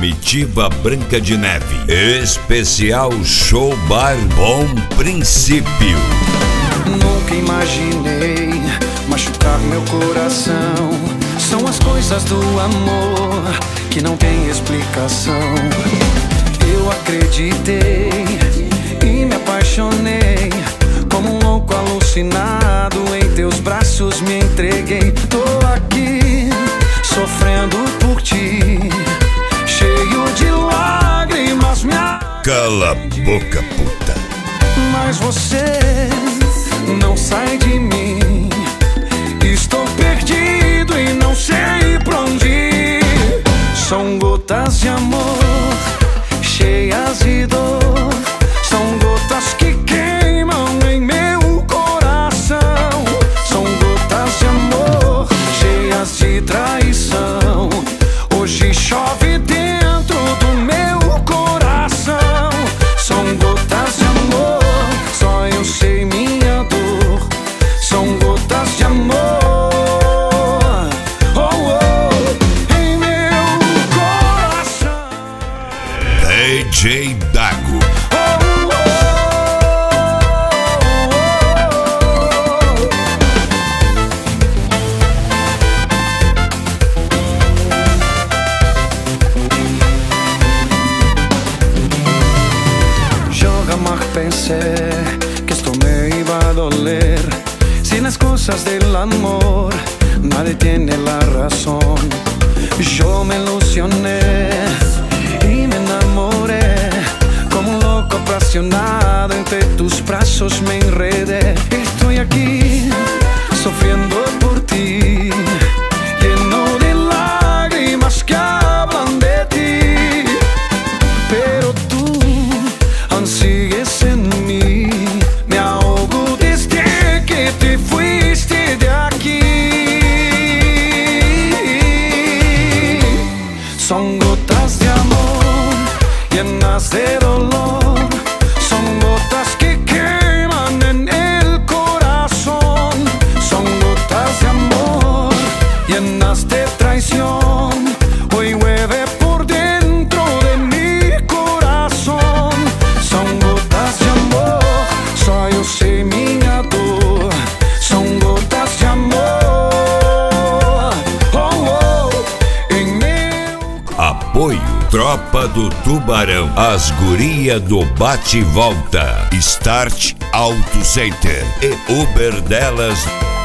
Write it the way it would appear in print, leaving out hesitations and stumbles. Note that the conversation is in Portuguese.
Comitiva Branca de Neve. Especial Show Bar Bom Princípio. Nunca imaginei machucar meu coração. São as coisas do amor que não tem explicação. Eu acreditei e me apaixonei. Como um louco alucinado, em teus braços me entreguei. Tô aqui sofrendo por ti, cheio de lágrimas, Cala a boca, puta. mas você não sai de mim. Estou perdido e não sei pra onde ir. São gotas de amor, cheias de dor. São gotas que queimam em meu coração. São gotas de amor, cheias de traição. Hoje chove dentro do meu coração. São gotas de amor, só eu sei minha dor. São gotas de amor, oh, oh, em meu coração. DJ Dago. Pensé que esto me iba a doler. Si las cosas del amor nadie tiene la razón. Yo me ilusioné y me enamoré. Como un loco apasionado, entre tus brazos me enredé. Estoy aquí sufriendo por ti, lleno de lágrimas que hablan de ti. Pero tú aún sigues en mí. Me ahogo desde que te fuiste de aquí. Son gotas de amor llenas de dolor. Son gotas que queman en el corazón. Son gotas de amor llenas de traición. Hoy llueve por dentro de mi corazón. Son gotas de amor, só eu sei minha dor. São gotas de amor, oh, oh, em meu... Apoio Tropa do Tubarão. As guria do bate-volta. Start Auto Center e Uber delas.